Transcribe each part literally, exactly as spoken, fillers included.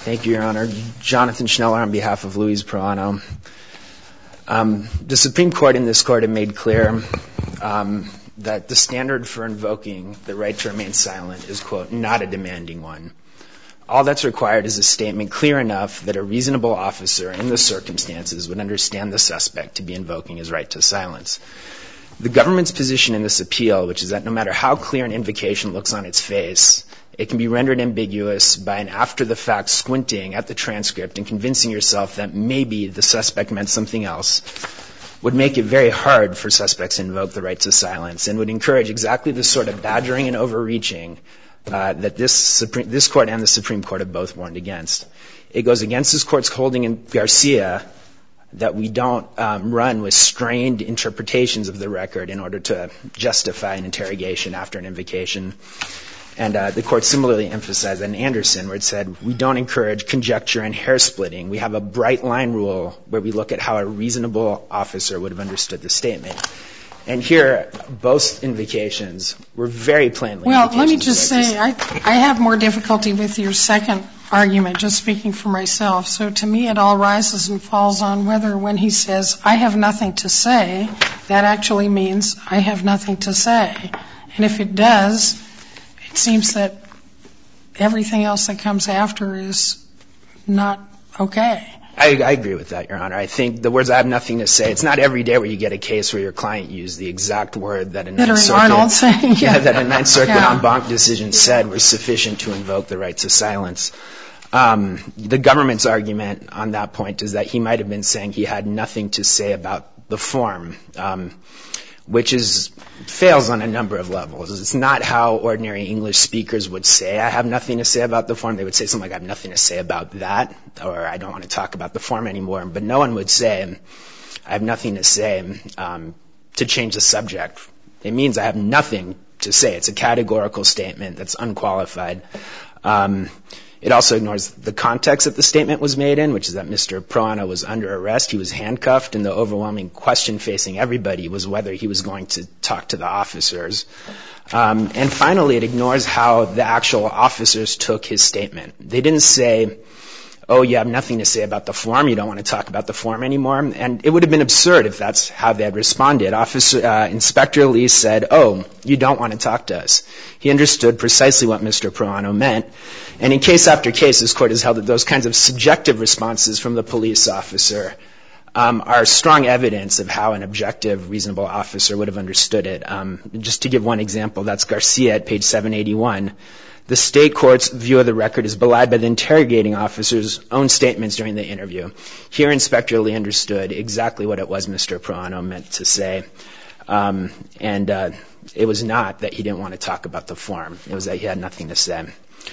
Thank you, Your Honor. Jonathan Schneller on behalf of Luis Proano. Um, the Supreme Court in this court had made clear um, that the standard for invoking the right to remain silent is, quote, not a demanding one. All that's required is a statement clear enough that a reasonable officer in the circumstances would understand the suspect to be invoking his right to silence. The government's position in this appeal, which is that no matter how clear an invocation looks on its face, it can be rendered ambiguous by an after-the-fact squinting at the transcript and convincing yourself that maybe the suspect meant something else, would make it very hard for suspects to invoke the right to silence and would encourage exactly the sort of badgering and overreaching uh, that this, Supreme, this court and the Supreme Court have both warned against. It goes against this court's holding in Garcia that we don't um, run with strained interpretations of the record in order to justify an interrogation after an invocation. And uh, the court similarly emphasized that in Anderson, where it said, we don't encourage conjecture and hair splitting. We have a bright line rule where we look at how a reasonable officer would have understood the statement. And here, both invocations were very plainly. Well, let me just say, I, I have more difficulty with your second argument, just speaking for myself. So to me, it all rises and falls on whether when he says, I have nothing to say, that actually means I have nothing to say. And if it does, it seems that everything else that comes after is not okay. I, I agree with that, Your Honor. I think the words I have nothing to say, it's not every day where you get a case where your client used the exact word that a Ninth Circuit, saying, yeah. Yeah, that a Ninth Circuit yeah. en banc decision said was sufficient to invoke the right to silence. Um, the government's argument on that point is that he might have been saying he had nothing to say about the form, um, which is fails on a number of levels. It's not how ordinary English speakers would say, I have nothing to say about the form. They would say something like, I have nothing to say about that, or I don't want to talk about the form anymore. But no one would say, I have nothing to say um, to change the subject. It means I have nothing to say. It's a categorical statement that's unqualified. Um, It also ignores the context that the statement was made in, which is that Mister Proano was under arrest. He was handcuffed, and the overwhelming question facing everybody was whether he was going to talk to the officers. Um, and finally, it ignores how the actual officers took his statement. They didn't say, oh, you have nothing to say about the form, you don't want to talk about the form anymore. And it would have been absurd if that's how they had responded. Officer, uh, Inspector Lee said, oh, you don't want to talk to us. He understood precisely what Mister Proano meant. And in case after case, this court has held that those kinds of subjective responses from the police officer um, are strong evidence of how an objective, reasonable officer would have understood it. Um, just to give one example, that's Garcia at page seven eighty-one. The state court's view of the record is belied by the interrogating officer's own statements during the interview. Here, Inspector Lee understood exactly what it was Mister Proano meant to say. Um, and uh, it was not that he didn't want to talk about the form. It was that he had nothing to say.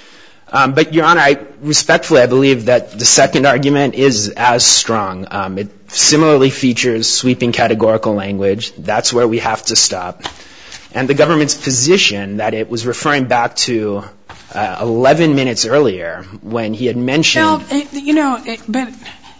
Um, but, Your Honor, I respectfully, I believe that the second argument is as strong. Um, it similarly features sweeping categorical language. That's where we have to stop. And the government's position that it was referring back to uh, eleven minutes earlier when he had mentioned. Well, it, you know, it, but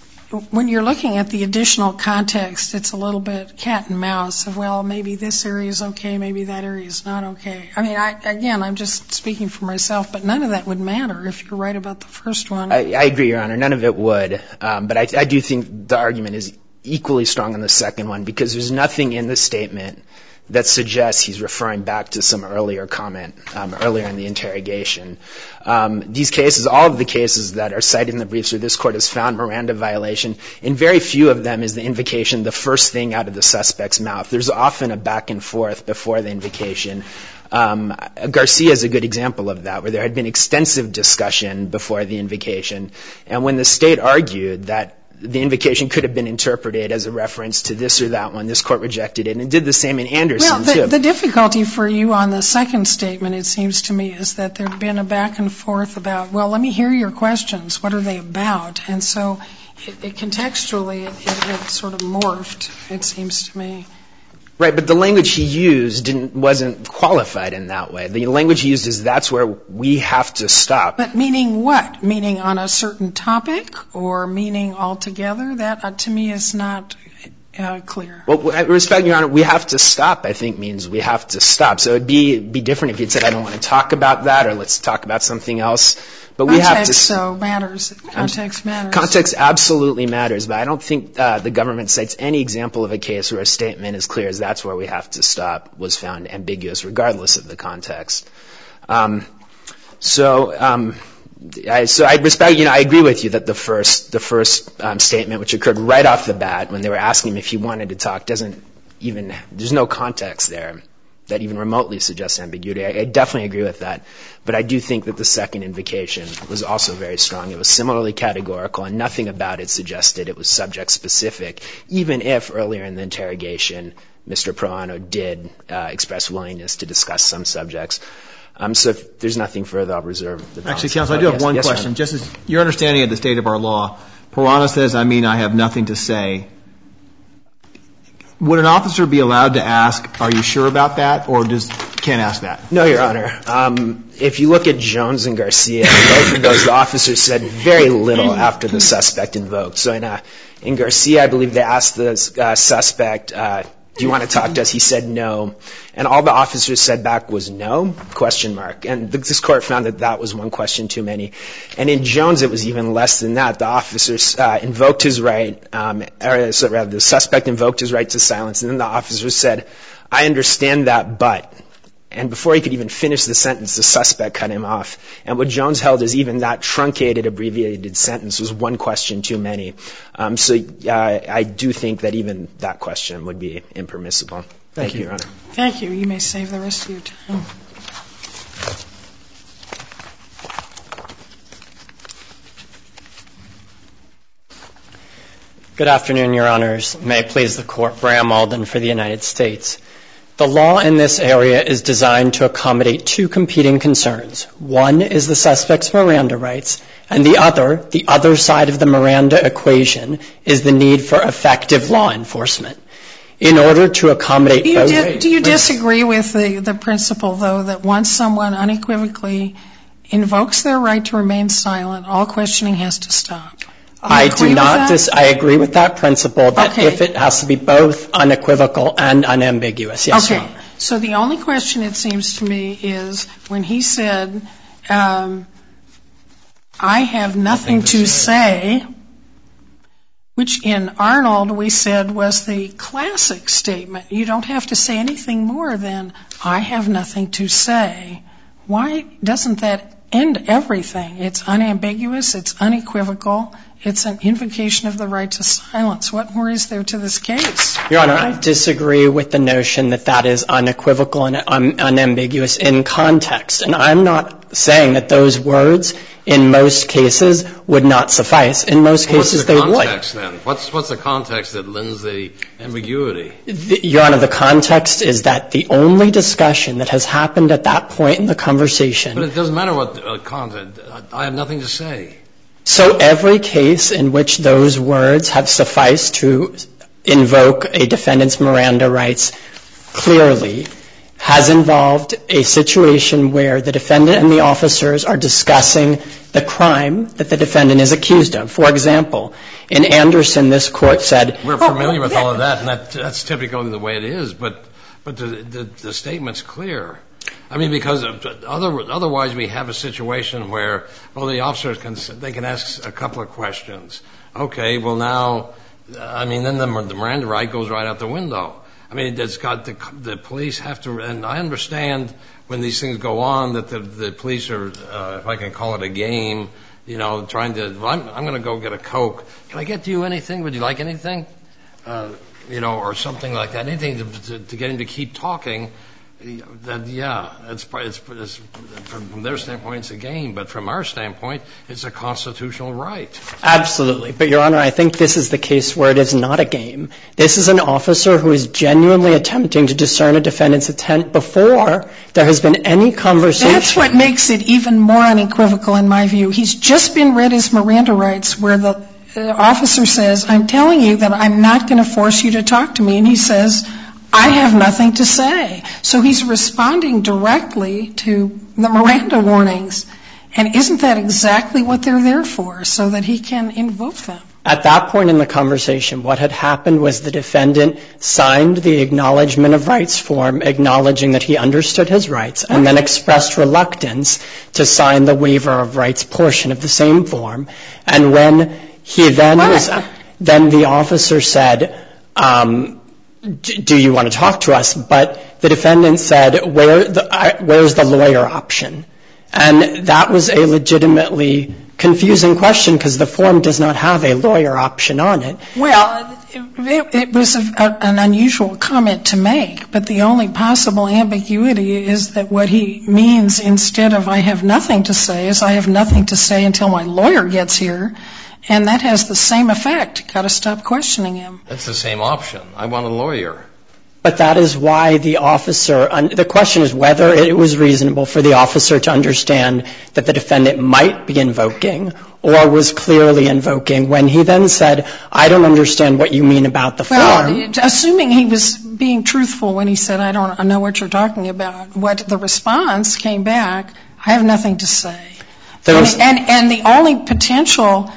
when you're looking at the additional context, it's a little bit cat and mouse of, well, maybe this area is okay, maybe that area is not okay. I mean, I, again, I'm just speaking for myself, but none of that would matter if you're right about the first one. I, I agree, Your Honor. None of it would. Um, but I, I do think the argument is equally strong on the second one because there's nothing in the statement that suggests he's referring back to some earlier comment um, earlier in the interrogation. Um, these cases, all of the cases that are cited in the briefs where this court has found Miranda violation, in very few of them is the invocation the first thing out of the suspect's mouth. There's often a back and forth before the invocation. Um, Garcia is a good example of that, where there had been extensive discussion before the invocation. And when the state argued that the invocation could have been interpreted as a reference to this or that one, this court rejected it, and it did the same in Anderson, well, the, too. The difficulty for you on the second statement, it seems to me, is that there had been a back and forth about, well, let me hear your questions. What are they about? And so it, it contextually, it, it had sort of morphed, it seems to me. Right, but the language he used didn't, wasn't qualified in that way. The language he used is that's where we have to stop. But meaning what? Meaning on a certain topic or meaning altogether? That, uh, to me, is not uh, clear. Well, I respect, Your Honor, we have to stop, I think, means we have to stop. So it would be, be different if you'd said, I don't want to talk about that, or let's talk about something else. But we have to. Context, so, matters. Context matters. Context absolutely matters, but I don't think uh, the government cites any example of a case where a statement as clear as that's where we have to stop was found ambiguous, regardless of the context. Um, so, um, I, so I respect, you know, I agree with you that the first, the first um, statement, which occurred right off the bat when they were asking him if he wanted to talk, doesn't even, there's no context there that even remotely suggests ambiguity. I, I definitely agree with that. But I do think that the second invocation was also very strong. It was similarly categorical, and nothing about it suggested it was subject-specific, even if earlier in the interrogation Mister Proano did uh, express willingness to discuss some subjects. Um, so if there's nothing further, I'll reserve the balance. Actually, counsel, I do have yes, one yes, question. Just as your understanding of the state of our law, Proano says, I mean, I have nothing to say. Would an officer be allowed to ask, are you sure about that, or just can't ask that? No, Your Honor. Um, if you look at Jones and Garcia, both of those, the officers said very little after the suspect invoked. So in, uh, in Garcia, I believe they asked the uh, suspect, uh, do you want to talk to us? He said no. And all the officers said back was no, question mark. And this court found that that was one question too many. And in Jones, it was even less than that. The officers uh, invoked his right, um, or so rather the suspect invoked his right to silence. And then the officer said, I understand that, but. And before he could even finish the sentence, the suspect cut him off. And what Jones held is even that truncated, abbreviated sentence was one question too many. Um, so uh, I do think that even that question would be impermissible. Thank, Thank you, Your Honor. Thank you. You may save the rest of your time. Good afternoon, Your Honors. May it please the Court, Bram Alden for the United States. The law in this area is designed to accommodate two competing concerns. One is the suspect's Miranda rights, and the other, the other side of the Miranda equation, is the need for effective law enforcement. In order to accommodate do you, both di- do you disagree with the, the principle, though, that once someone unequivocally invokes their right to remain silent, all questioning has to stop? I do not. Dis- I agree with that principle that okay. if it has to be both unequivocal and unambiguous. Yes, okay. So the only question, it seems to me, is when he said, um, I have nothing, nothing to, to say. say, which in Arnold we said was the classic statement. You don't have to say anything more than, I have nothing to say. Why doesn't that end everything? It's unambiguous, it's unequivocal, it's an invocation of the right to silence. What more is there to this case? Your Honor, I disagree with the notion that that is unequivocal and un- unambiguous in context. And I'm not saying that those words in most cases would not suffice. In most well, cases, they would. What's the context then? What's, what's the context that lends the ambiguity? The, Your Honor, the context is that the only discussion that has happened at that point in the conversation. But it doesn't matter what the uh, content. I have nothing to say. So every case in which those words have sufficed to invoke a defendant's Miranda rights clearly has involved a situation where the defendant and the officers are discussing the crime that the defendant is accused of. For example, in Anderson, this court said... We're familiar oh, with all of that, and that, that's typically the way it is, but, but the, the, the statement's clear. I mean, because other, otherwise we have a situation where, well, the officers can, they can ask a couple of questions. Okay, well now, I mean, then the, the Miranda right goes right out the window. I mean, it's got the, the police have to, and I understand when these things go on that the, the police are, uh, if I can call it a game, you know, trying to, well, I'm, I'm going to go get a Coke. Can I get you anything? Would you like anything? Uh, you know, or something like that. Anything to, to, to get him to keep talking. That, yeah, it's, it's, it's, from their standpoint, it's a game, but from our standpoint, it's a constitutional right. Absolutely. But, Your Honor, I think this is the case where it is not a game. This is an officer who is genuinely attempting to discern a defendant's intent before there has been any conversation. That's what makes it even more unequivocal in my view. He's just been read his Miranda rights where the uh, officer says, I'm telling you that I'm not going to force you to talk to me. And he says, I have nothing to say. So he's responding directly to the Miranda warnings. And isn't that exactly what they're there for, so that he can invoke them? At that point in the conversation, what had happened was the defendant signed the Acknowledgement of Rights form, acknowledging that he understood his rights, and then expressed reluctance to sign the waiver of rights portion of the same form. And when he then was, then the officer said, um, do you want to talk to us? But the defendant said, Where the, I, where's the lawyer option? And that was a legitimately confusing question because the form does not have a lawyer option on it. Well, it, it was a, a, an unusual comment to make, but the only possible ambiguity is that what he means instead of I have nothing to say is I have nothing to say until my lawyer gets here, and that has the same effect. Got to stop questioning him. That's the same option. I want a lawyer. But that is why the officer, the question is whether it was reasonable for the officer to understand that the defendant might be invoking or was clearly invoking when he then said, I don't understand what you mean about the form. Well, assuming he was being truthful when he said, I don't know what you're talking about, what the response came back, I have nothing to say. And, and, and the only potential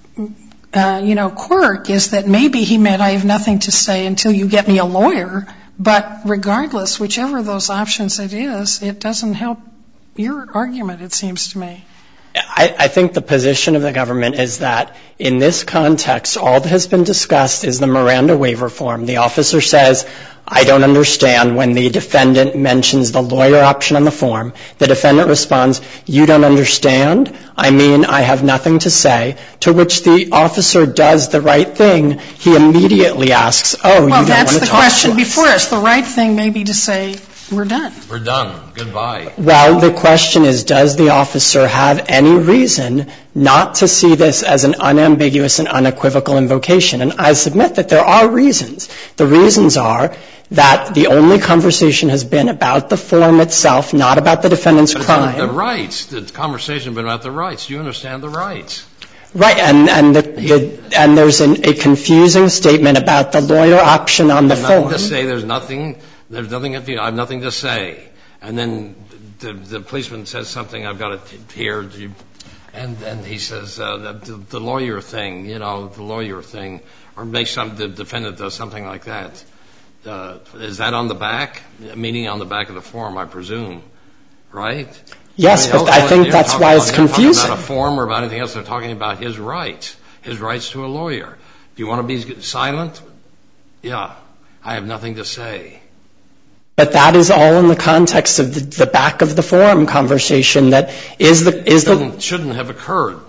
Uh, you know, quirk is that maybe he meant I have nothing to say until you get me a lawyer, but regardless, whichever of those options it is, it doesn't help your argument, it seems to me. I, I think the position of the government is that in this context, all that has been discussed is the Miranda waiver form. The officer says, I don't understand when the defendant mentions the lawyer option on the form. The defendant responds, you don't understand? I mean, I have nothing to say. To which the officer does the right thing. He immediately asks, oh, you don't want to talk to us. Well, that's the question before us. The right thing may be to say, we're done. We're done. Goodbye. Well, the question is, does the officer have any reason not to see this as an unambiguous and unequivocal invocation? And I submit that there are reasons. The reasons are that the only conversation has been about the form itself, not about the defendant's but crime. The rights. The conversation has been about the rights. Do you understand the rights? Right, and and, the, the, and there's an, a confusing statement about the lawyer option on the there's form. Nothing to say. There's nothing. There's nothing. I have nothing to say. And then the, the policeman says something. I've got it here. And and he says uh, the, the lawyer thing. You know, the lawyer thing, or makes some the defendant does something like that. Uh, is that on the back? Meaning on the back of the form, I presume, right? Yes, I mean, but I think that's why it's confusing. They're not talking about a form or about anything else. They're talking about his rights, his rights to a lawyer. Do you want to be silent? Yeah, I have nothing to say. But that is all in the context of the, the back of the form conversation that is the is the shouldn't have occurred.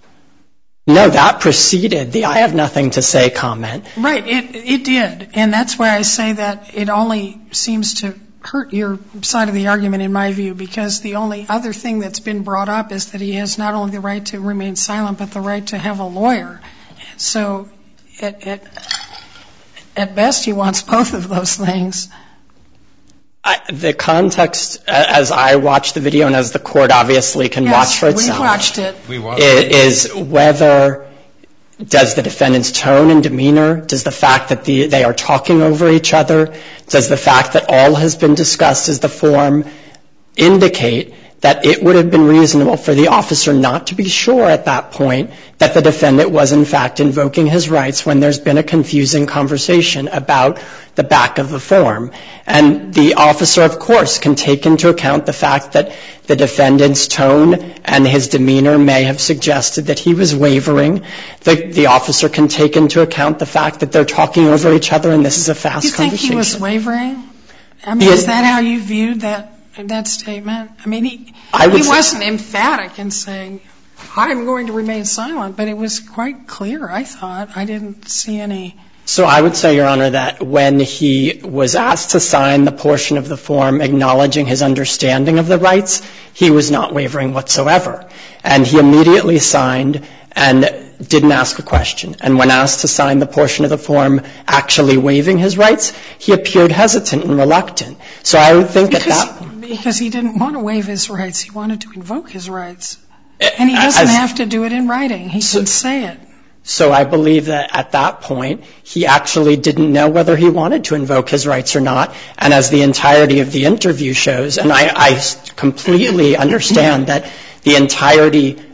No, that preceded the I have nothing to say comment. Right, it it did. And that's why I say that it only seems to hurt your side of the argument in my view, because the only other thing that's been brought up is that he has not only the right to remain silent, but the right to have a lawyer. So at, at, at best he wants both of those things. I, the context, as I watched the video and as the court obviously can yes, watch for itself, we watched it. We watched it. Is whether does the defendant's tone and demeanor, does the fact that the, they are talking over each other, does the fact that all has been discussed as the form indicate that it would have been reasonable for the officer not to be sure at that point that the defendant was in fact invoking his rights when there's been a confusing conversation about the back of the form. And the officer, of course, can take into account the fact that the defendant's tone and his demeanor may have suggested that he was wavering. The, the officer can take into account the fact that they're talking over each other and this is a fast you conversation. You think he was wavering? I mean, is that how you viewed that? That statement? I mean, he, I he wasn't emphatic in saying, I'm going to remain silent, but it was quite clear, I thought. I didn't see any. So I would say, Your Honor, that when he was asked to sign the portion of the form acknowledging his understanding of the rights, he was not wavering whatsoever. And he immediately signed and didn't ask a question. And when asked to sign the portion of the form actually waiving his rights, he appeared hesitant and reluctant. So I would think because, that that... Because he didn't want to waive his rights. He wanted to invoke his rights. And he doesn't As, have to do it in writing. He so, can say it. So I believe that at that point, he actually didn't know whether he wanted to invoke his rights or not. And as the entirety of the interview shows, and I, I completely understand that the entirety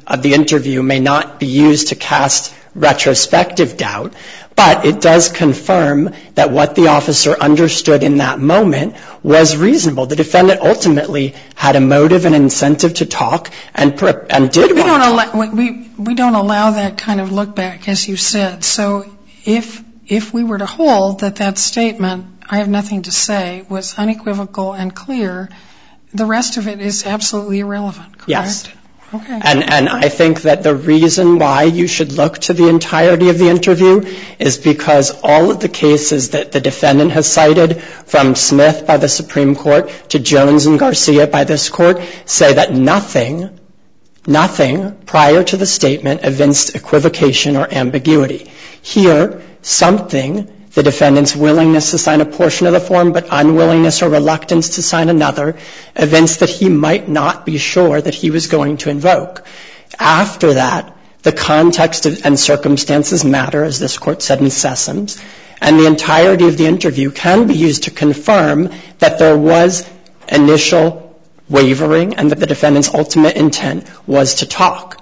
of the interview may not be used to cast retrospective doubt, but it does confirm that what the officer understood in that moment was reasonable. The defendant ultimately had a motive and incentive to talk and and did we want don't to allow, talk. we, we don't allow that kind of look back, as you said. So if if we were to hold that that statement, I have nothing to say, was unequivocal and clear, the rest of it is absolutely irrelevant, correct? Yes. Okay. And, and I think that the reason why you should look to the entirety of the interview is because all of the cases that the defendant has cited, from Smith by the Supreme Court to Jones and Garcia by this Court, say that nothing, nothing prior to the statement evinced equivocation or ambiguity. Here, something, the defendant's willingness to sign a portion of the form but unwillingness or reluctance to sign another, evinced that he might not be sure that he was going to invoke. After that, the context and circumstances matter, as this Court said in Sessoms, and the entirety of the interview can be used to confirm that there was initial wavering and that the defendant's ultimate intent was to talk.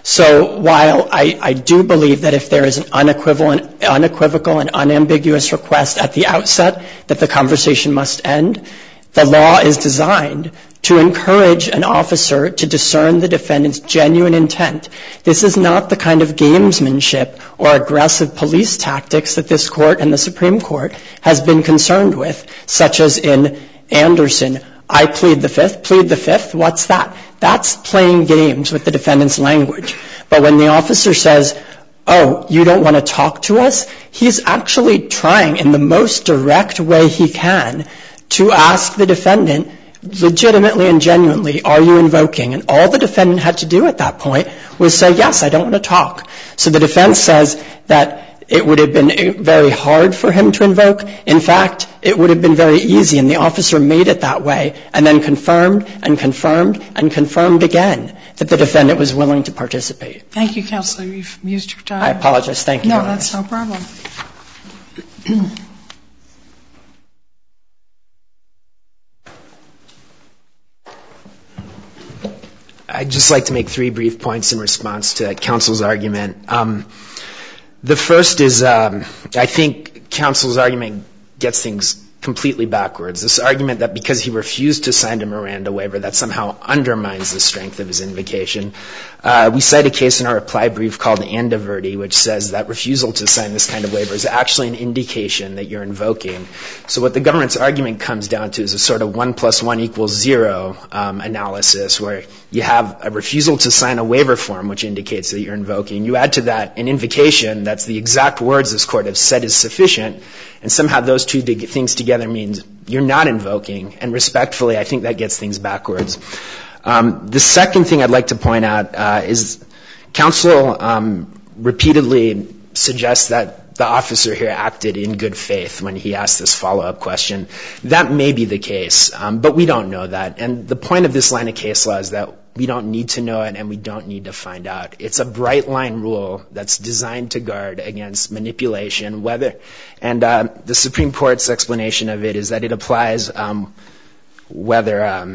So while I, I do believe that if there is an unequivocal and, unequivocal and unambiguous request at the outset that the conversation must end, the law is designed to encourage an officer to discern the defendant's genuine intent. This is not the kind of gamesmanship or aggressive police tactics that this Court and the Supreme Court has been concerned with, such as in Anderson. I plead the fifth. Plead the fifth? What's that? That's playing games with the defendant's language. But when the officer says, oh, you don't want to talk to us, he's actually trying in the most direct way he can to ask the defendant legitimately and genuinely, are you invoking? And all the defendant had to do at that point was say, yes, I don't want to talk. So the defense says that it would have been very hard for him to invoke. In fact, it would have been very easy, and the officer made it that way and then confirmed and confirmed and confirmed again that the defendant was willing to participate. Thank you, Counselor. You've used your time. I apologize. Thank you. No, that's no problem. I'd just like to make three brief points in response to counsel's argument. Um, the first is um, I think counsel's argument gets things completely backwards. This argument that because he refused to sign a Miranda waiver, that somehow undermines the strength of his invocation. Uh, we cite a case in our reply brief called Andaverdi, which says that refusal to sign this kind of waiver is actually an indication that you're invoking. So what the government's argument comes down to is a sort of one plus one equals zero um, analysis, where you have a refusal to sign a waiver form, which indicates that you're invoking. You add to that an invocation that's the exact words this Court has said is sufficient, and somehow those two things together means you're not invoking. And respectfully, I think that gets things backwards. Um, the second thing I'd like to point out uh, is counsel um, repeatedly suggests that the officer here acted in good faith when he asked this follow-up question. That may be the case, um, but we don't know that. And the point of this line of case law is that we don't need to know it and we don't need to find out. It's a bright line rule that's designed to guard against manipulation, whether, and uh, the Supreme Court's explanation of it is that it applies um, whether um,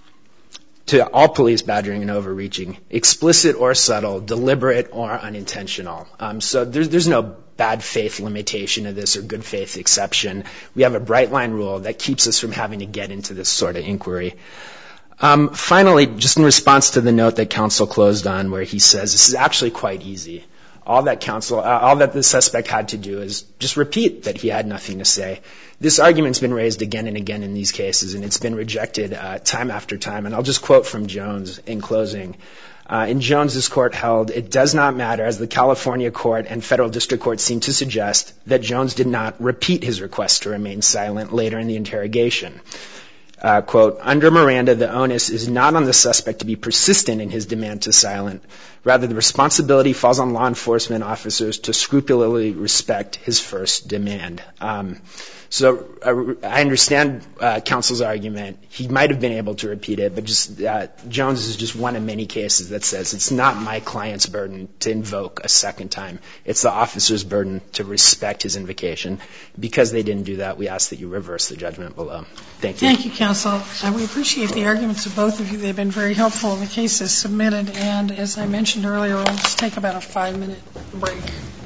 to all police badgering and overreaching, explicit or subtle, deliberate or unintentional. Um, so there's, there's no bad faith limitation of this or good faith exception. We have a bright line rule that keeps us from having to get into this sort of inquiry. Um, finally, just in response to the note that counsel closed on, where he says this is actually quite easy. All that counsel, uh, all that the suspect had to do is just repeat that he had nothing to say. This argument's been raised again and again in these cases, and it's been rejected uh, time after time. And I'll just quote from Jones in closing. Uh, in Jones, this court held, it does not matter, as the California court and federal district court seem to suggest, that Jones did not repeat his request to remain silent later in the interrogation. Uh, quote, under Miranda, the onus is not on the suspect to be persistent in his demand to silent. Rather, the responsibility falls on law enforcement officers to scrupulously respect his first demand. Um, so uh, I understand uh, counsel's argument. He might have been able to repeat it, but just uh, Jones is just one of many cases that says it's not my client's burden to invoke a second time. It's the officer's burden to respect his invocation. Because they didn't do that, we ask that you reverse the judgment below. Thank you. Thank you, counsel. counsel. Uh, we appreciate the arguments of both of you. They've been very helpful. The case is submitted, and as I mentioned earlier, we'll just take about a five-minute break.